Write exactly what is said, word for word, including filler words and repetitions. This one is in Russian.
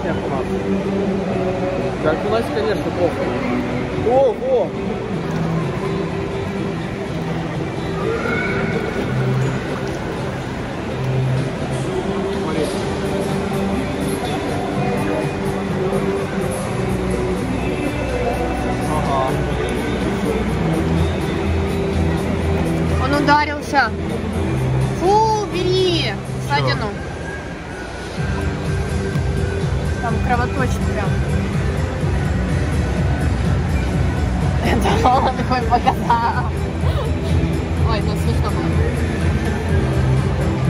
как у нас. Как у нас, конечно, плохо. Ого! Смотри. Ага. Он ударился. Фу, бери ссадину. Там кровоточит прям. Это он такой показал. Ой, ну смешно было.